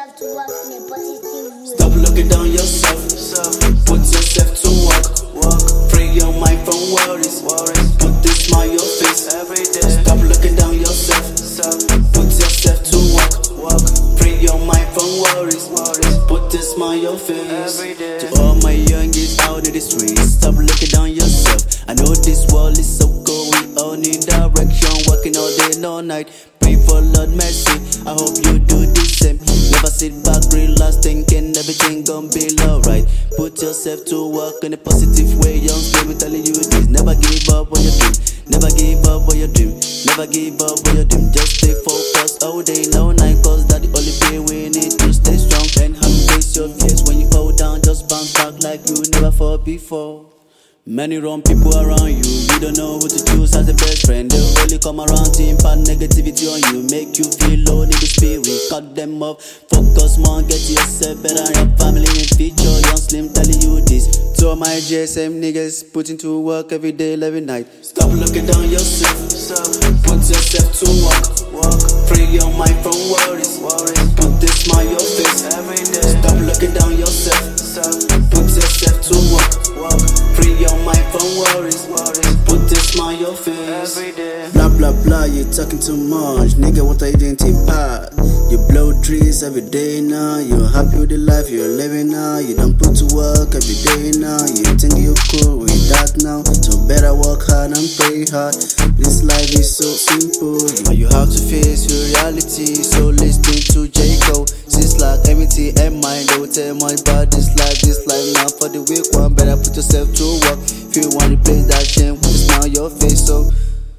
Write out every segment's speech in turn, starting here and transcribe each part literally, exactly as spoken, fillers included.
yourself to work in a positive way. Stop looking down yourself. Put yourself to work. Work. Free your mind from worries. Put this smile on your face every day. Stop looking down yourself. Put yourself to work. Work. Free your mind from worries. Put this smile on your face every day. To all my youngest out in the streets, stop looking down yourself. I know this world is so cold. We all need direction. Working all day and all night. Pray for Lord mercy. I hope you do the same. Never sit back, relax, thinking everything gon' be alright. Put yourself to work in a positive way. Young spirit telling you this. Never give up on your dream. Never give up on your dream. Never give up on your dream. Just stay focused all day and all night. Cause that the only way we need to stay strong. And embrace your fears. When you fall down, just bounce back like you never fall before. Many wrong people around you. You don't know who to choose as a best friend. They'll only come around to impart negativity on you. Make you feel low in the spirit. Cut them off. Focus more. Get yourself better. Your family in future. Young Slim telling you this. To all my G S M niggas putting to work every day, every night. Stop looking down yourself. Put yourself to work. Work. Free your mind from worries. Put this smile on your face every day. Stop looking down yourself. Put yourself to work. Work. Free your mind from worries. Put this smile on your face every day. Blah blah blah, you talking too much. Nigga, what are you doing to impact? You blow trees every day now. You're happy with the life you're living now. You don't put to work every day now. You think you're cool with that now. So better work hard and pray hard. This life is so simple, but you have to face your reality. So listen to J. Cole. Since like M T and mind, don't tell much about this life. This life now for the weak one. Better put yourself to work. If you want to play that shame, with a smile on your face. So,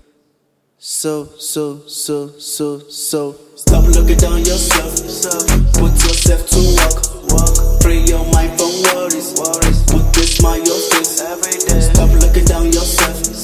so, so, so, so, so. Stop looking down yourself. Put yourself to work. Work. Free your mind from worries. Put this smile on your face every day. Stop looking down yourself.